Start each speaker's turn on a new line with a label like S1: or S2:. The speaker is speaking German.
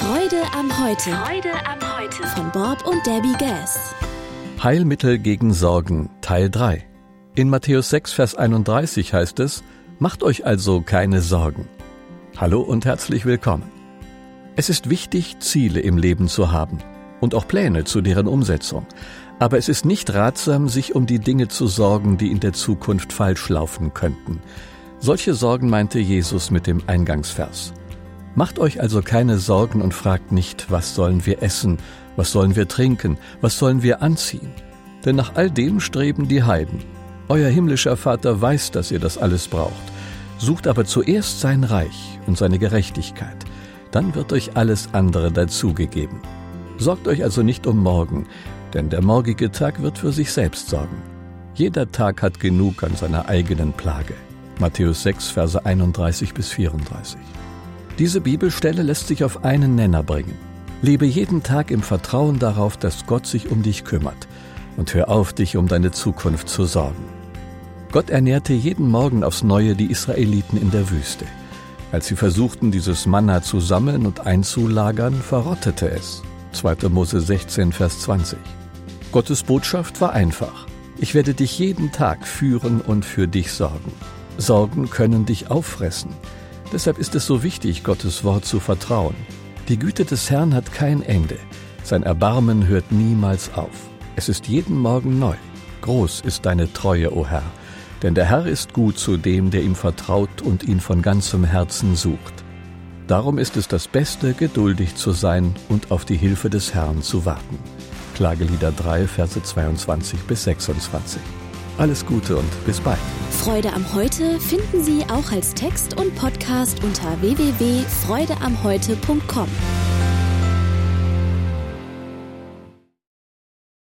S1: Freude am Heute.
S2: Freude am Heute.
S1: Von Bob und Debbie Gass.
S3: Heilmittel gegen Sorgen, Teil 3. In Matthäus 6, Vers 31 heißt es: Macht euch also keine Sorgen. Hallo und herzlich willkommen. Es ist wichtig, Ziele im Leben zu haben und auch Pläne zu deren Umsetzung. Aber es ist nicht ratsam, sich um die Dinge zu sorgen, die in der Zukunft falsch laufen könnten. Solche Sorgen meinte Jesus mit dem Eingangsvers. Macht euch also keine Sorgen und fragt nicht, was sollen wir essen, was sollen wir trinken, was sollen wir anziehen? Denn nach all dem streben die Heiden. Euer himmlischer Vater weiß, dass ihr das alles braucht. Sucht aber zuerst sein Reich und seine Gerechtigkeit. Dann wird euch alles andere dazugegeben. Sorgt euch also nicht um morgen, denn der morgige Tag wird für sich selbst sorgen. Jeder Tag hat genug an seiner eigenen Plage. Matthäus 6, Verse 31 bis 34. Diese Bibelstelle lässt sich auf einen Nenner bringen. Lebe jeden Tag im Vertrauen darauf, dass Gott sich um dich kümmert, und hör auf, dich um deine Zukunft zu sorgen. Gott ernährte jeden Morgen aufs Neue die Israeliten in der Wüste. Als sie versuchten, dieses Manna zu sammeln und einzulagern, verrottete es. 2. Mose 16, Vers 20. Gottes Botschaft war einfach: Ich werde dich jeden Tag führen und für dich sorgen. Sorgen können dich auffressen. Deshalb ist es so wichtig, Gottes Wort zu vertrauen. Die Güte des Herrn hat kein Ende. Sein Erbarmen hört niemals auf. Es ist jeden Morgen neu. Groß ist deine Treue, o Herr. Denn der Herr ist gut zu dem, der ihm vertraut und ihn von ganzem Herzen sucht. Darum ist es das Beste, geduldig zu sein und auf die Hilfe des Herrn zu warten. Klagelieder 3, Verse 22 bis 26. Alles Gute und bis bald.
S1: Freude am Heute finden Sie auch als Text und Podcast unter www.freudeamheute.com.